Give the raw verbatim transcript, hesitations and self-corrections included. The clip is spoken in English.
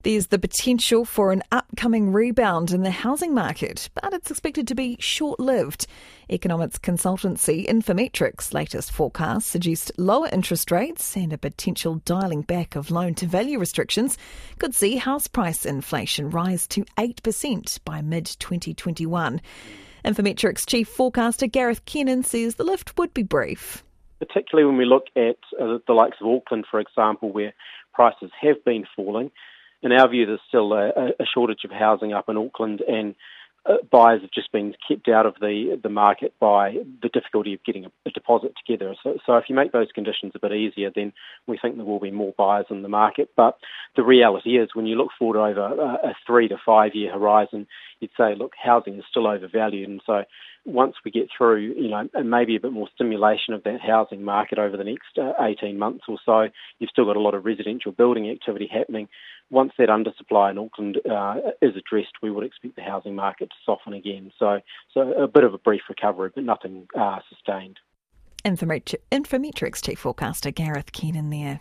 There's the potential for an upcoming rebound in the housing market, but it's expected to be short-lived. Economics consultancy Infometrics' latest forecasts suggest lower interest rates and a potential dialing back of loan-to-value restrictions could see house price inflation rise to eight percent by mid twenty twenty-one. Infometrics chief forecaster Gareth Kennan says the lift would be brief. Particularly when we look at uh, the likes of Auckland, for example, where prices have been falling. In our view, there's still a, a shortage of housing up in Auckland, and uh, buyers have just been kept out of the the market by the difficulty of getting a, a deposit together. So, so if you make those conditions a bit easier, then we think there will be more buyers in the market. But the reality is, when you look forward over a, a three to five year horizon, you'd say, look, housing is still overvalued, and so once we get through, you know, and maybe a bit more stimulation of that housing market over the next uh, eighteen months or so, you've still got a lot of residential building activity happening. Once that undersupply in Auckland uh, is addressed, we would expect the housing market to soften again. So, so a bit of a brief recovery, but nothing uh, sustained. Infometrics chief forecaster Gareth Kennan there.